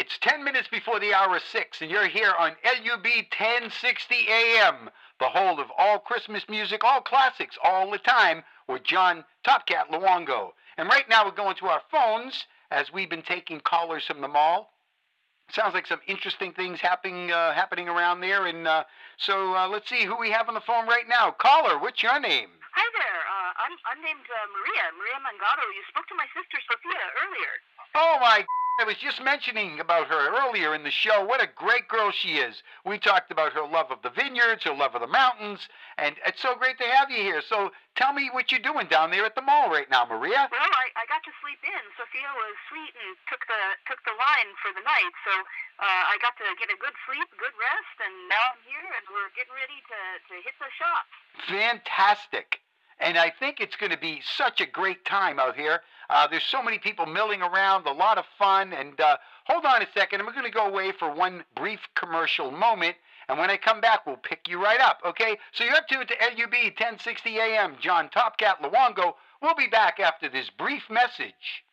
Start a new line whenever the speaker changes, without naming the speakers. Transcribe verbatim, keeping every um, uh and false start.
It's ten minutes before the hour of six, and you're here on L U B ten sixty A M, the whole of all Christmas music, all classics, all the time, with John Topcat Luongo. And right now we're going to our phones, as we've been taking callers from the mall. Sounds like some interesting things happening uh, happening around there, and uh, so uh, let's see who we have on the phone right now. Caller, what's your name?
Hi there. Uh, I'm I'm named uh, Maria Maria Mangado. You spoke to my sister Sophia earlier.
Oh my! I was just mentioning about her earlier in the show. What a great girl she is. We talked about her love of the vineyards, her love of the mountains, and it's so great to have you here. So tell me what you're doing down there at the mall right now, Maria.
Well, I, I got to sleep in. Sophia was sweet and took the took the line for the night, so uh, I got to get a good sleep, good rest, and now I'm here and we're getting ready to, to hit the shops.
Fantastic. And I think it's going to be such a great time out here. Uh, there's so many people milling around, a lot of fun. And uh, hold on a second. I'm going to go away for one brief commercial moment. And when I come back, we'll pick you right up, okay? So you're up to it to L U B ten sixty A M. John Topcat Luongo. We'll be back after this brief message.